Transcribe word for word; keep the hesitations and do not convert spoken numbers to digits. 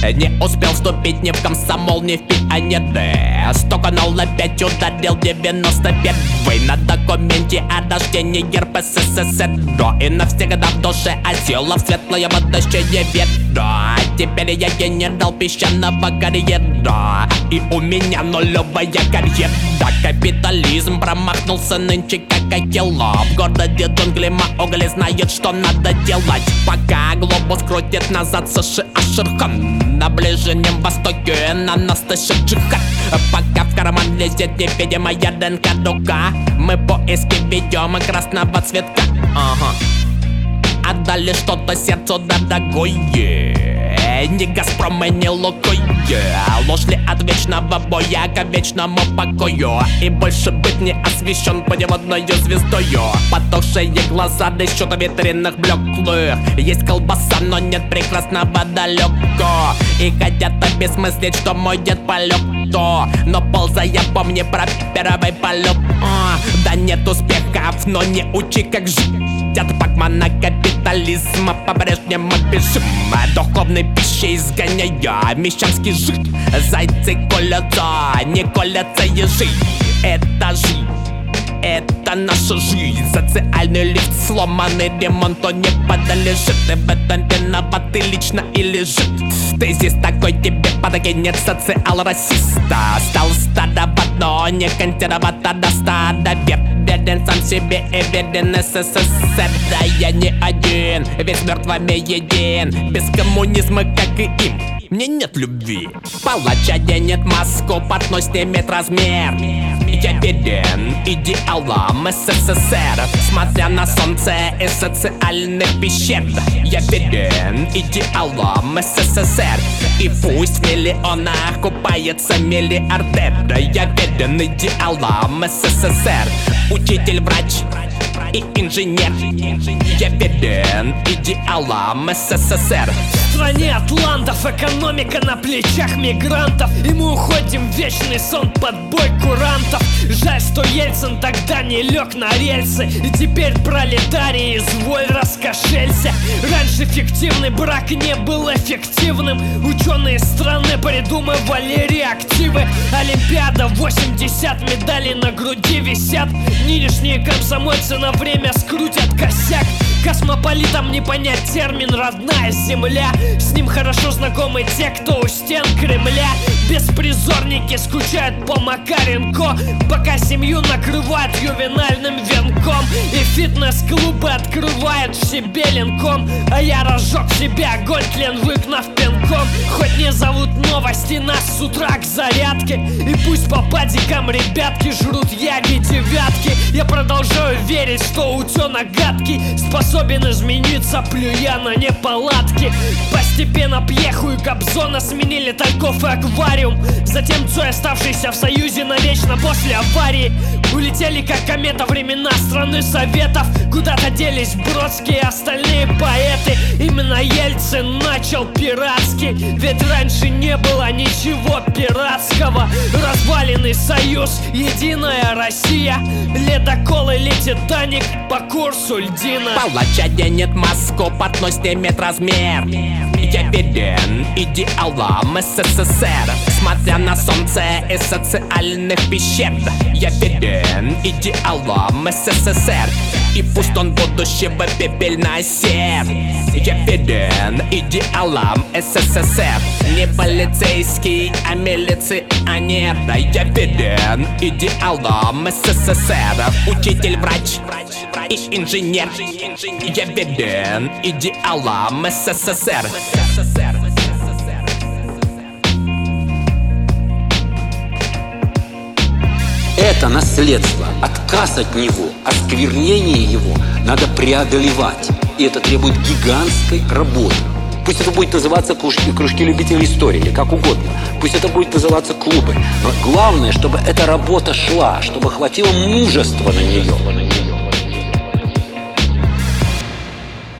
Не успел вступить ни в комсомол, ни в пионеры. Стукнул опять, ударил девяносто первый. На документе о рождении герб СССР. И навсегда в душе осела в светлое будущее веру. Теперь я генерал песчаного карьера. И у меня нулевая карьера. Капитализм промахнулся нынче как акела. В городе джунглима угли знает, что надо делать. Пока глобус крутит назад США Шерхан. На Ближнем Востоке на нас тащит джихад. Пока в карман лезет невидимая ДНК рука. Мы поиски ведем красного цветка. Ага. Отдали что-то сердцу дорогое. Не Газпром и не Лукойл. Ушли от вечного боя к вечному покою. И больше быть не освещен подводною звездою. Потухшие глаза дышат в витринах блеклых. Есть колбаса, но нет прекрасного далеко. И хотят обесмыслить, что мой дед полег то. Но ползая помни про первый полет. а, Да нет успехов, но не учи как жить. От пакмана капитализма по-прежнему бежим. Духовной пищей изгоняя мещанский жид. Зайцы колятся, не колятся ежи. Это жизнь, это наша жизнь. Социальный лифт, сломанный ремонт, он не подлежит. И в этом виноваты лично и лежит. Тезис такой тебе подкинет социал-расиста. Стал старого, но не консерватора до стада. Верен сам себе и верен СССР. Да я не один, весь мертвыми един. Без коммунизма, как и им, мне нет любви. Палача денет маску, портной снимет размер. Я верен идеалам СССР. Смотря на солнце из социальных пещер. Я верен идеалам СССР. И пусть в миллионах купается миллиардер. Я верен идеалам СССР. Учитель, врач и инженер. Я верен идеалам СССР. В стране атлантов экономика на плечах мигрантов. И мы уходим в вечный сон под бой курантов. Жаль, что Ельцин тогда не лег на рельсы. И теперь пролетарии изволь раскошелься. Раньше фиктивный брак не был эффективным. Ученые страны придумывали реактивы. Олимпиада восемьдесят медалей на груди висят. Нынешние комсомольцы на время скрутят косяк. Космополитам не понять термин «родная земля». С ним хорошо знакомы те, кто у стен Кремля. Беспризорники скучают по Макаренко, пока семью накрывают ювенальным венком. И фитнес-клубы открывают в себе ленком. А я разжег в себе огонь, тлен выгнав пинком. Хоть не зовут новости нас с утра к зарядке. И пусть по падикам ребятки жрут яги девятки. Я продолжаю верить, что утенок гадкий способен измениться, плюя на неполадки. Постепенно Пьеху и Кобзона сменили Тальков и Аквариум. Затем Цой, оставшийся в Союзе навечно после аварии. Улетели как комета времена страны Советов. Куда-то делись Бродские и остальные поэты. Именно Ельцин начал пиратский. Ведь раньше не было ничего пиратского. Разваленный Союз, единая Россия. Ледокол или Титаник по курсу льдина. Палача денет маску, портной снимет размер. Я верен идеалам СССР. Смотря на солнце из социальных пещер. Я верен идеалам СССР. И пусть он будущего пепельно сер. Я верен идеалам СССР. Не полицейский, а милиционер. Я верен идеалам СССР. Учитель, врач и инженер. Я верен идеалам СССР. Это наследство, отказ от него, осквернение его надо преодолевать. И это требует гигантской работы. Пусть это будет называться кружки, кружки любителей истории или как угодно. Пусть это будет называться клубы. Но главное, чтобы эта работа шла, чтобы хватило мужества на нее.